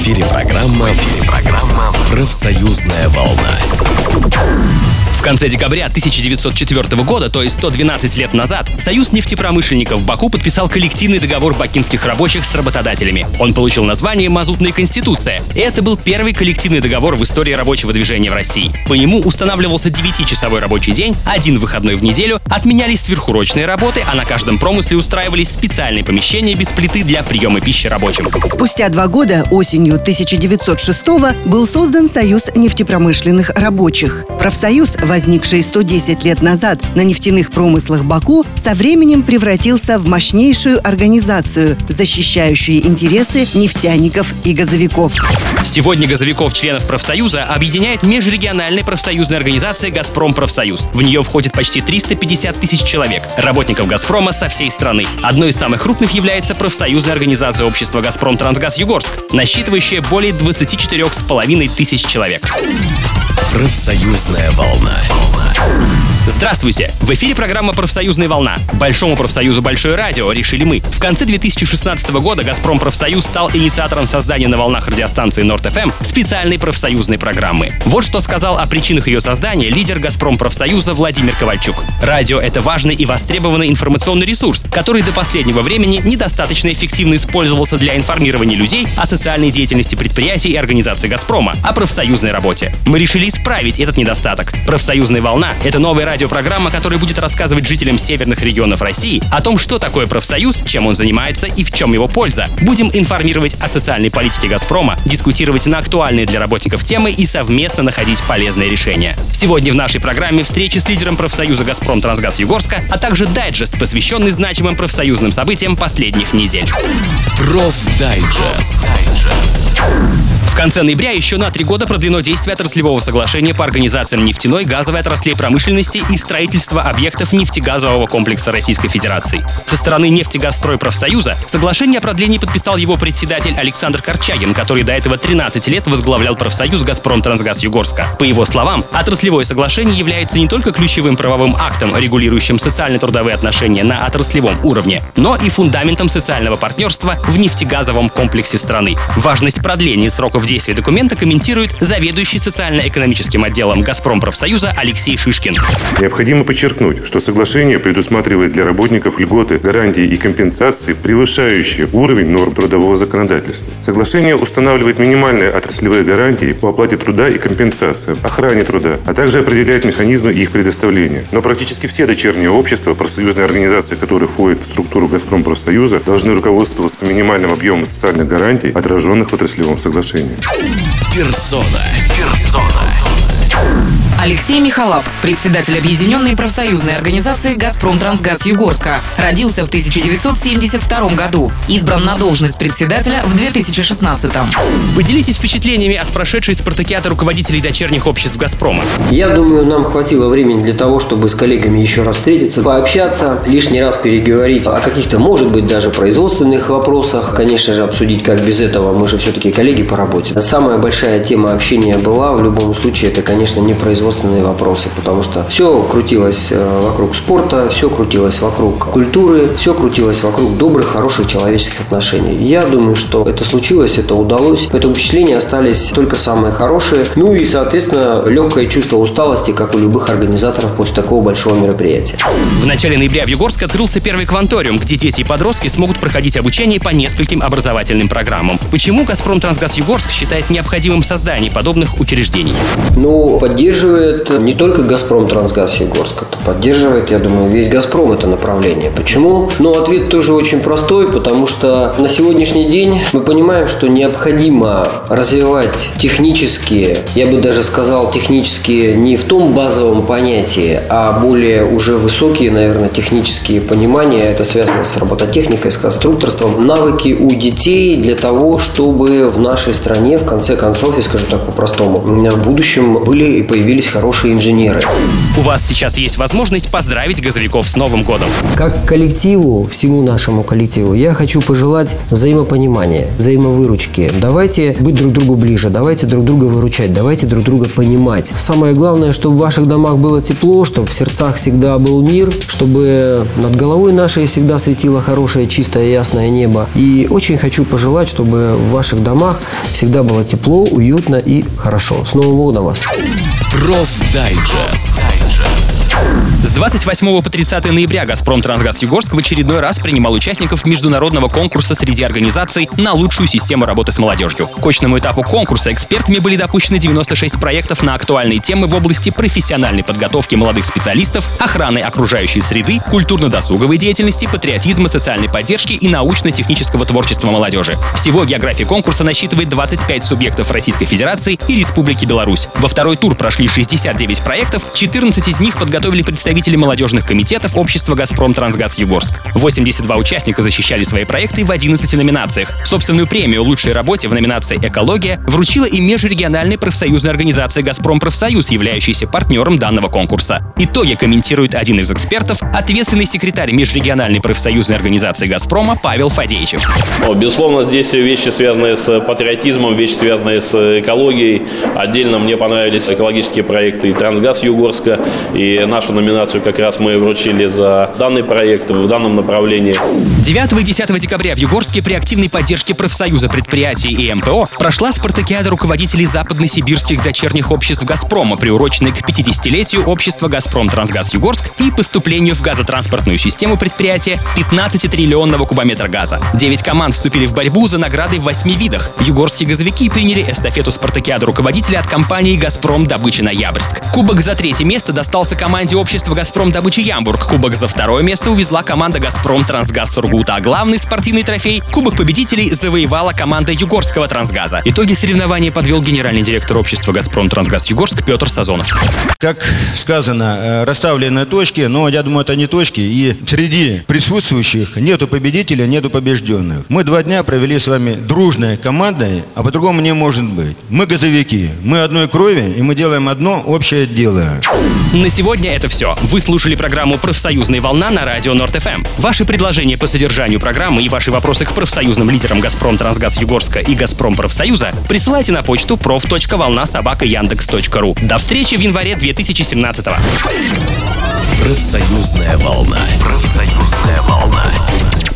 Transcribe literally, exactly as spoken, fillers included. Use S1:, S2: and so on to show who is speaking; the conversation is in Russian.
S1: эфире программа, в эфире программа «Профсоюзная волна».
S2: В конце декабря тысяча девятьсот четвёртого года, то есть сто двенадцать лет назад, Союз нефтепромышленников Баку подписал коллективный договор бакинских рабочих с работодателями. Он получил название «Мазутная конституция», и это был первый коллективный договор в истории рабочего движения в России. По нему устанавливался девятичасовой рабочий день, один выходной в неделю, отменялись сверхурочные работы, а на каждом промысле устраивались специальные помещения без плиты для приема пищи рабочим.
S3: Спустя два года, осенью тысяча девятьсот шестого, был создан Союз нефтепромышленных рабочих. Профсоюз, возникший сто десять лет назад на нефтяных промыслах Баку, со временем превратился в мощнейшую организацию, защищающую интересы нефтяников и газовиков.
S2: Сегодня газовиков-членов профсоюза объединяет межрегиональная профсоюзная организация «Газпром Профсоюз». В нее входит почти триста пятьдесят тысяч человек, работников «Газпрома» со всей страны. Одной из самых крупных является профсоюзная организация общества «Газпром Трансгаз Югорск», насчитывающая более двадцати четырёх с половиной тысяч человек.
S1: Профсоюзная волна.
S2: Здравствуйте! В эфире программа «Профсоюзная волна». Большому профсоюзу «Большое радио» решили мы. В конце две тысячи шестнадцатого года «Газпром Профсоюз» стал инициатором создания на волнах радиостанции Норд-эф эм специальной профсоюзной программы. Вот что сказал о причинах ее создания лидер «Газпром Профсоюза» Владимир Ковальчук. Радио — это важный и востребованный информационный ресурс, который до последнего времени недостаточно эффективно использовался для информирования людей о социальной деятельности предприятий и организаций «Газпрома», о профсоюзной работе. Мы решили исправить этот недостаток. «Профсоюзная волна» — это новая радиопрограмма, которая будет рассказывать жителям северных регионов России о том, что такое профсоюз, чем он занимается и в чем его польза. Будем информировать о социальной политике «Газпрома», дискутировать на актуальные для работников темы и совместно находить полезные решения. Сегодня в нашей программе встреча с лидером профсоюза «Газпром Трансгаз Югорска», а также дайджест, посвященный значимым профсоюзным событиям последних недель.
S1: Профдайджест.
S2: В конце ноября еще на три года продлено действие отраслевого соглашения по организациям нефтяной, газовой отраслей промышленности и строительства объектов нефтегазового комплекса Российской Федерации. Со стороны «Нефтегазстройпрофсоюза» соглашение о продлении подписал его председатель Александр Корчагин, который до этого тринадцать лет возглавлял профсоюз «Газпром Трансгаз Югорска». По его словам, отраслевое соглашение является не только ключевым правовым актом, регулирующим социально-трудовые отношения на отраслевом уровне, но и фундаментом социального партнерства в нефтегазовом комплексе страны. Важность продления сроков действия документа комментирует заведующий социально-экономическим отделом «Газпром Профсоюза» Алексей Шишкин.
S4: Необходимо подчеркнуть, что соглашение предусматривает для работников льготы, гарантии и компенсации, превышающие уровень норм трудового законодательства. Соглашение устанавливает минимальные отраслевые гарантии по оплате труда и компенсациям, охране труда, а также определяет механизмы их предоставления. Но практически все дочерние общества, профсоюзные организации, которые входят в структуру «Газпром Профсоюза», должны руководствоваться минимальным объемом социальных гарантий, отраженных в отраслевом соглашении.
S1: Персона. Персона.
S5: Алексей Михалап, председатель Объединенной профсоюзной организации «Газпром Трансгаз Югорска», родился в тысяча девятьсот семьдесят втором году, избран на должность председателя в две тысячи шестнадцатом.
S2: Поделитесь впечатлениями от прошедшей спартакиады руководителей дочерних обществ «Газпрома».
S6: Я думаю, нам хватило времени для того, чтобы с коллегами еще раз встретиться, пообщаться, лишний раз переговорить о каких-то, может быть, даже производственных вопросах. Конечно же, обсудить, как без этого, мы же все-таки коллеги по работе. Самая большая тема общения была, в любом случае, это, конечно, не производственные вопросы, потому что все крутилось вокруг спорта, все крутилось вокруг культуры, все крутилось вокруг добрых, хороших человеческих отношений. Я думаю, что это случилось, это удалось. Поэтому впечатления остались только самые хорошие. Ну и, соответственно, легкое чувство усталости, как у любых организаторов после такого большого мероприятия.
S2: В начале ноября в Югорске открылся первый кванториум, где дети и подростки смогут проходить обучение по нескольким образовательным программам. Почему «Газпром Трансгаз Югорск» считает необходимым создание подобных учреждений?
S6: Ну, поддерживает не только «Газпром Трансгаз Югорск», это поддерживает, я думаю, весь «Газпром» это направление. Почему? Ну, ответ тоже очень простой, потому что на сегодняшний день мы понимаем, что необходимо развивать технические, я бы даже сказал, технические не в том базовом понятии, а более уже высокие, наверное, технические понимания. Это связано с робототехникой, с конструкторством. Навыки у детей для того, чтобы в нашей стране, в конце концов, я скажу так по-простому, в будущем были и появились появились хорошие инженеры.
S2: У вас сейчас есть возможность поздравить газовиков с Новым годом.
S6: Как коллективу, всему нашему коллективу, я хочу пожелать взаимопонимания, взаимовыручки. Давайте быть друг другу ближе, давайте друг друга выручать, давайте друг друга понимать. Самое главное, чтобы в ваших домах было тепло, чтобы в сердцах всегда был мир, чтобы над головой нашей всегда светило хорошее, чистое, ясное небо. И очень хочу пожелать, чтобы в ваших домах всегда было тепло, уютно и хорошо. С Новым годом вас!
S1: Профдайджест.
S2: С двадцать восьмого по тридцатое ноября «Газпром-Трансгаз Югорск» в очередной раз принимал участников международного конкурса среди организаций на лучшую систему работы с молодежью. К очному этапу конкурса экспертами были допущены девяносто шесть проектов на актуальные темы в области профессиональной подготовки молодых специалистов, охраны окружающей среды, культурно-досуговой деятельности, патриотизма, социальной поддержки и научно-технического творчества молодежи. Всего география конкурса насчитывает двадцать пять субъектов Российской Федерации и Республики Беларусь. Во второй тур прошли шестьдесят девять проектов, четырнадцать из них подготовили представители молодежных комитетов общества «Газпром-Трансгаз Югорск». восемьдесят два участника защищали свои проекты в одиннадцати номинациях. Собственную премию лучшей работе в номинации «Экология» вручила и межрегиональная профсоюзная организация «Газпром Профсоюз», являющаяся партнером данного конкурса. Итоги комментирует один из экспертов, ответственный секретарь межрегиональной профсоюзной организации «Газпрома» Павел Фадеичев.
S7: Ну, безусловно, здесь вещи, связанные с патриотизмом, вещи, связанные с экологией. Отдельно мне понравились экологические проекты и «Трансгаз Югорска», и нашу номинацию как раз мы вручили за данный проект в данном направлении.
S2: девятого и десятого декабря в Югорске при активной поддержке профсоюза предприятий и эм пэ о прошла спартакиада руководителей западносибирских дочерних обществ «Газпрома», приуроченной к пятидесятилетию общества «Газпром-Трансгаз Югорск» и поступлению в газотранспортную систему предприятия пятнадцатитриллионного кубометра газа. Девять команд вступили в борьбу за награды в восьми видах. Югорские газовики приняли эстафету спартакиады руководителя от компании «Газпром Добыча Ноябрьск». Кубок за третье место достался команде общества «Газпром Добыча Ямбург». Кубок за второе место увезла команда «Газпром Трансгаз Сургута», а главный спортивный трофей — Кубок победителей завоевала команда Югорского Трансгаза. Итоги соревнования подвел генеральный директор общества «Газпром Трансгаз Югорск» Петр Сазонов.
S8: Как сказано, расставлены точки, но я думаю, это не точки, и среди присутствующих нету победителя, нету побежденных. Мы два дня провели с вами дружной командой, а по-другому не может быть. Мы газовики, мы одной крови, и мы делаем одно общее дело.
S2: На сегодня это все. Вы слушали программу «Профсоюзная волна» на радио Норд-ФМ. Ваши предложения по содержанию программы и ваши вопросы к профсоюзным лидерам «Газпром-Трансгаз Югорска» и «Газпром Профсоюза» присылайте на почту проф точка волна собака яндекс точка ру. До встречи в январе две тысячи семнадцатого.
S1: Профсоюзная волна. Профсоюзная волна.